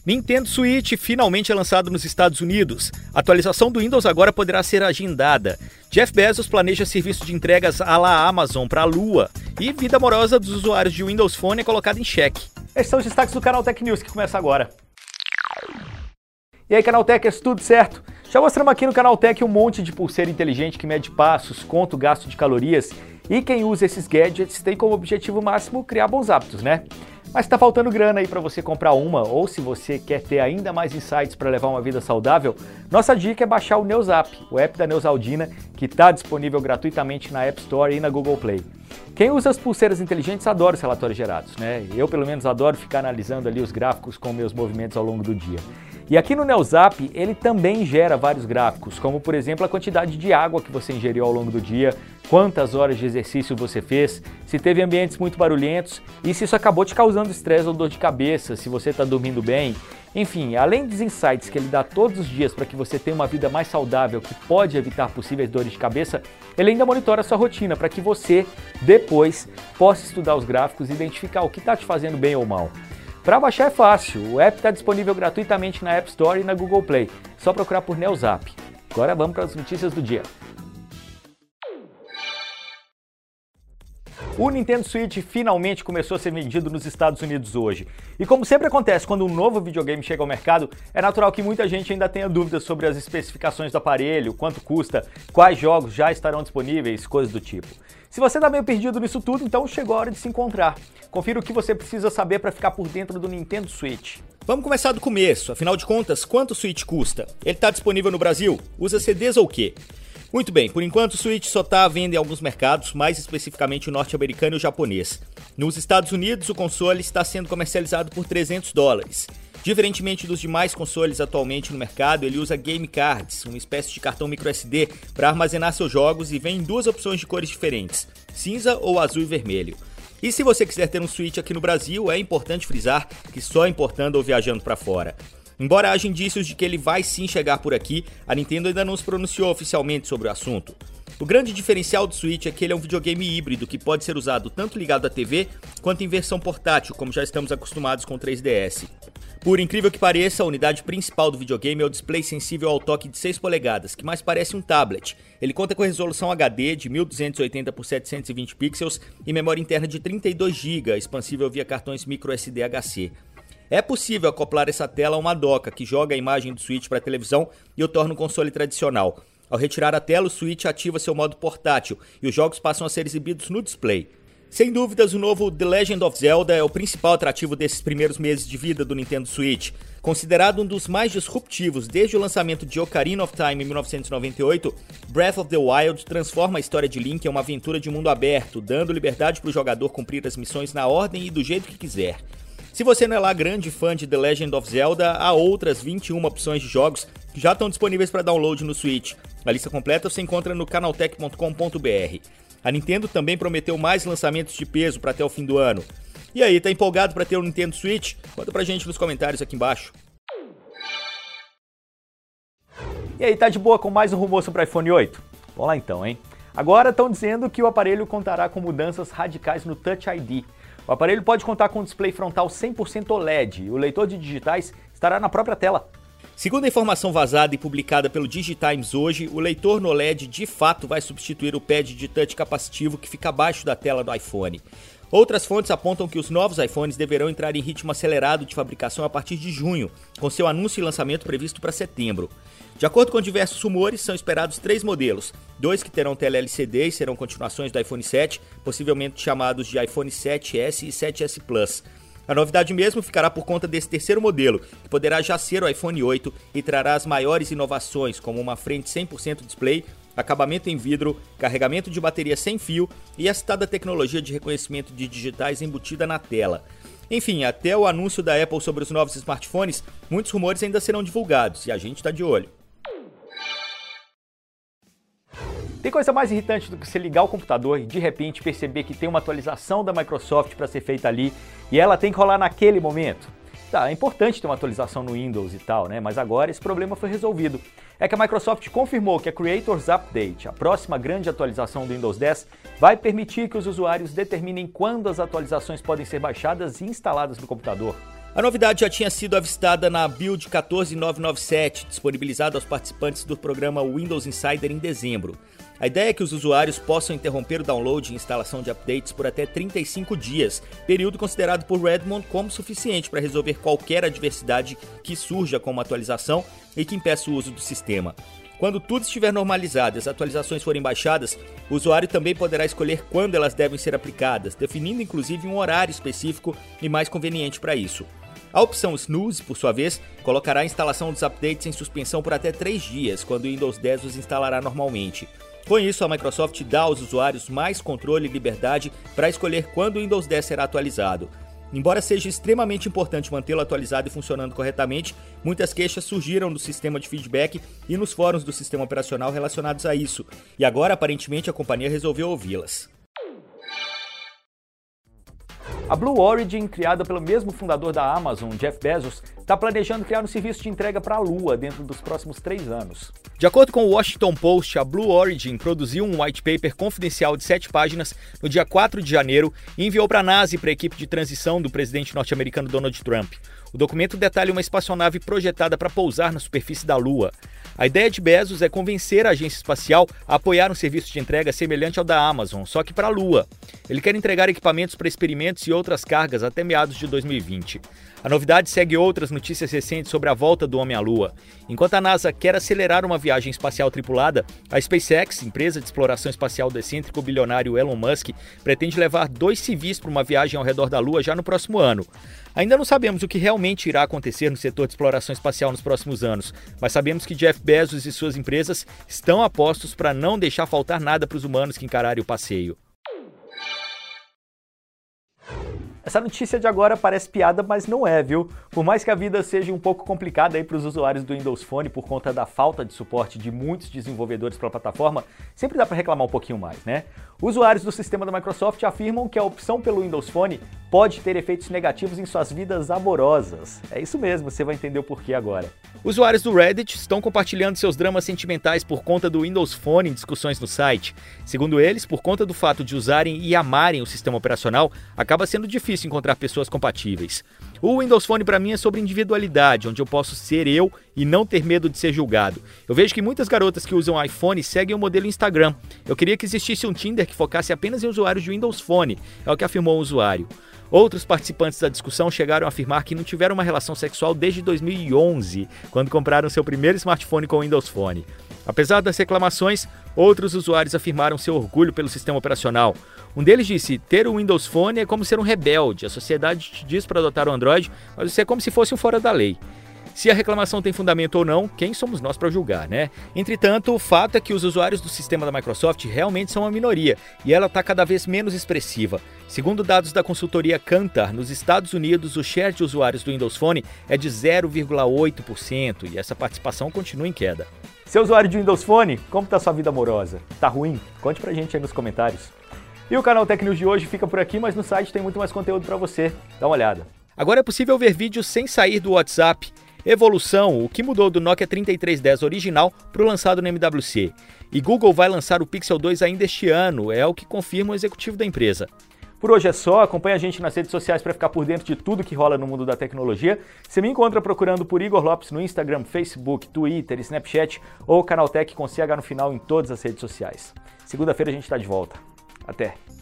Nintendo Switch finalmente é lançado nos Estados Unidos. A atualização do Windows agora poderá ser agendada. Jeff Bezos planeja serviço de entregas à la Amazon para a Lua. E vida amorosa dos usuários de Windows Phone é colocada em xeque. Esses são os destaques do Canal Tech News, que começa agora. E aí, Canal Techers, tudo certo? Já mostramos aqui no Canal Tech um monte de pulseira inteligente que mede passos, conta o gasto de calorias. E quem usa esses gadgets tem como objetivo máximo criar bons hábitos, né? Mas tá faltando grana aí para você comprar uma, ou se você quer ter ainda mais insights para levar uma vida saudável, nossa dica é baixar o Neusap, o app da Neusaldina, que está disponível gratuitamente na App Store e na Google Play. Quem usa as pulseiras inteligentes adora os relatórios gerados, né? Eu, pelo menos, adoro ficar analisando ali os gráficos com meus movimentos ao longo do dia. E aqui no Neusap, ele também gera vários gráficos, como, por exemplo, a quantidade de água que você ingeriu ao longo do dia, quantas horas de exercício você fez, se teve ambientes muito barulhentos e se isso acabou te causando estresse ou dor de cabeça, se você está dormindo bem. Enfim, além dos insights que ele dá todos os dias para que você tenha uma vida mais saudável que pode evitar possíveis dores de cabeça, ele ainda monitora a sua rotina para que você, depois, possa estudar os gráficos e identificar o que está te fazendo bem ou mal. Para baixar é fácil, o app está disponível gratuitamente na App Store e na Google Play. Só procurar por Neusap. Agora vamos para as notícias do dia. O Nintendo Switch finalmente começou a ser vendido nos Estados Unidos hoje. E como sempre acontece quando um novo videogame chega ao mercado, é natural que muita gente ainda tenha dúvidas sobre as especificações do aparelho, quanto custa, quais jogos já estarão disponíveis, coisas do tipo. Se você está meio perdido nisso tudo, então chegou a hora de se encontrar. Confira o que você precisa saber para ficar por dentro do Nintendo Switch. Vamos começar do começo, afinal de contas, quanto o Switch custa? Ele está disponível no Brasil? Usa CDs ou o quê? Muito bem, por enquanto o Switch só está à venda em alguns mercados, mais especificamente o norte-americano e o japonês. Nos Estados Unidos, o console está sendo comercializado por $300. Diferentemente dos demais consoles atualmente no mercado, ele usa Game Cards, uma espécie de cartão microSD para armazenar seus jogos e vem em duas opções de cores diferentes, cinza ou azul e vermelho. E se você quiser ter um Switch aqui no Brasil, é importante frisar que só importando ou viajando para fora. Embora haja indícios de que ele vai sim chegar por aqui, a Nintendo ainda não se pronunciou oficialmente sobre o assunto. O grande diferencial do Switch é que ele é um videogame híbrido que pode ser usado tanto ligado à TV quanto em versão portátil, como já estamos acostumados com o 3DS. Por incrível que pareça, a unidade principal do videogame é o display sensível ao toque de 6 polegadas, que mais parece um tablet. Ele conta com resolução HD de 1280 por 720 pixels e memória interna de 32 GB, expansível via cartões microSD HC. É possível acoplar essa tela a uma doca que joga a imagem do Switch para a televisão e o torna um console tradicional. Ao retirar a tela, o Switch ativa seu modo portátil e os jogos passam a ser exibidos no display. Sem dúvidas, o novo The Legend of Zelda é o principal atrativo desses primeiros meses de vida do Nintendo Switch. Considerado um dos mais disruptivos desde o lançamento de Ocarina of Time em 1998, Breath of the Wild transforma a história de Link em uma aventura de mundo aberto, dando liberdade para o jogador cumprir as missões na ordem e do jeito que quiser. Se você não é lá grande fã de The Legend of Zelda, há outras 21 opções de jogos que já estão disponíveis para download no Switch. A lista completa você encontra no canaltech.com.br. A Nintendo também prometeu mais lançamentos de peso para até o fim do ano. E aí, tá empolgado para ter um Nintendo Switch? Conta pra gente nos comentários aqui embaixo. E aí, tá de boa com mais um rumor sobre o iPhone 8? Vamos lá então, hein? Agora estão dizendo que o aparelho contará com mudanças radicais no Touch ID. O aparelho pode contar com um display frontal 100% OLED e o leitor de digitais estará na própria tela. Segundo a informação vazada e publicada pelo DigiTimes hoje, o leitor no OLED de fato vai substituir o pad de touch capacitivo que fica abaixo da tela do iPhone. Outras fontes apontam que os novos iPhones deverão entrar em ritmo acelerado de fabricação a partir de junho, com seu anúncio e lançamento previsto para setembro. De acordo com diversos rumores, são esperados 3 modelos, 2 que terão tela LCD e serão continuações do iPhone 7, possivelmente chamados de iPhone 7S e 7S Plus. A novidade mesmo ficará por conta desse terceiro modelo, que poderá já ser o iPhone 8 e trará as maiores inovações, como uma frente 100% display, acabamento em vidro, carregamento de bateria sem fio e a citada tecnologia de reconhecimento de digitais embutida na tela. Enfim, até o anúncio da Apple sobre os novos smartphones, muitos rumores ainda serão divulgados e a gente está de olho. Tem coisa mais irritante do que você ligar o computador e de repente perceber que tem uma atualização da Microsoft para ser feita ali e ela tem que rolar naquele momento? Tá, é importante ter uma atualização no Windows e tal, né? Mas agora esse problema foi resolvido. É que a Microsoft confirmou que a Creators Update, a próxima grande atualização do Windows 10, vai permitir que os usuários determinem quando as atualizações podem ser baixadas e instaladas no computador. A novidade já tinha sido avistada na Build 14997, disponibilizada aos participantes do programa Windows Insider em dezembro. A ideia é que os usuários possam interromper o download e instalação de updates por até 35 dias, período considerado por Redmond como suficiente para resolver qualquer adversidade que surja com uma atualização e que impeça o uso do sistema. Quando tudo estiver normalizado e as atualizações forem baixadas, o usuário também poderá escolher quando elas devem ser aplicadas, definindo inclusive um horário específico e mais conveniente para isso. A opção Snooze, por sua vez, colocará a instalação dos updates em suspensão por até 3 dias, quando o Windows 10 os instalará normalmente. Com isso, a Microsoft dá aos usuários mais controle e liberdade para escolher quando o Windows 10 será atualizado. Embora seja extremamente importante mantê-lo atualizado e funcionando corretamente, muitas queixas surgiram no sistema de feedback e nos fóruns do sistema operacional relacionados a isso, e agora aparentemente a companhia resolveu ouvi-las. A Blue Origin, criada pelo mesmo fundador da Amazon, Jeff Bezos, está planejando criar um serviço de entrega para a Lua dentro dos próximos 3 anos. De acordo com o Washington Post, a Blue Origin produziu um white paper confidencial de 7 páginas no dia 4 de janeiro e enviou para a NASA e para a equipe de transição do presidente norte-americano Donald Trump. O documento detalha uma espaçonave projetada para pousar na superfície da Lua. A ideia de Bezos é convencer a agência espacial a apoiar um serviço de entrega semelhante ao da Amazon, só que para a Lua. Ele quer entregar equipamentos para experimentos e outras cargas até meados de 2020. A novidade segue outras notícias recentes sobre a volta do homem à Lua. Enquanto a NASA quer acelerar uma viagem espacial tripulada, a SpaceX, empresa de exploração espacial do excêntrico bilionário Elon Musk, pretende levar 2 civis para uma viagem ao redor da Lua já no próximo ano. Ainda não sabemos o que realmente irá acontecer no setor de exploração espacial nos próximos anos, mas sabemos que Jeff Bezos e suas empresas estão a postos para não deixar faltar nada para os humanos que encararem o passeio. Essa notícia de agora parece piada, mas não é, viu? Por mais que a vida seja um pouco complicada aí para os usuários do Windows Phone por conta da falta de suporte de muitos desenvolvedores para a plataforma, sempre dá para reclamar um pouquinho mais, né? Usuários do sistema da Microsoft afirmam que a opção pelo Windows Phone pode ter efeitos negativos em suas vidas amorosas. É isso mesmo, você vai entender o porquê agora. Usuários do Reddit estão compartilhando seus dramas sentimentais por conta do Windows Phone em discussões no site. Segundo eles, por conta do fato de usarem e amarem o sistema operacional, acaba sendo difícil encontrar pessoas compatíveis. O Windows Phone para mim é sobre individualidade, onde eu posso ser eu e não ter medo de ser julgado. Eu vejo que muitas garotas que usam iPhone seguem o modelo Instagram. Eu queria que existisse um Tinder que focasse apenas em usuários de Windows Phone, é o que afirmou o usuário. Outros participantes da discussão chegaram a afirmar que não tiveram uma relação sexual desde 2011, quando compraram seu primeiro smartphone com Windows Phone. Apesar das reclamações, outros usuários afirmaram seu orgulho pelo sistema operacional. Um deles disse: ter o Windows Phone é como ser um rebelde, a sociedade te diz para adotar o Android, mas você é como se fosse um fora da lei. Se a reclamação tem fundamento ou não, quem somos nós para julgar, né? Entretanto, o fato é que os usuários do sistema da Microsoft realmente são uma minoria, e ela está cada vez menos expressiva. Segundo dados da consultoria Kantar, nos Estados Unidos o share de usuários do Windows Phone é de 0,8%, e essa participação continua em queda. Seu usuário de Windows Phone, como está sua vida amorosa? Tá ruim? Conte pra gente aí nos comentários. E o canal Tech News de hoje fica por aqui, mas no site tem muito mais conteúdo para você. Dá uma olhada. Agora é possível ver vídeos sem sair do WhatsApp. Evolução, o que mudou do Nokia 3310 original para o lançado no MWC. E Google vai lançar o Pixel 2 ainda este ano, é o que confirma o executivo da empresa. Por hoje é só, acompanha a gente nas redes sociais para ficar por dentro de tudo que rola no mundo da tecnologia. Você me encontra procurando por Igor Lopes no Instagram, Facebook, Twitter, Snapchat ou Canaltech com CH no final em todas as redes sociais. Segunda-feira a gente está de volta. Até!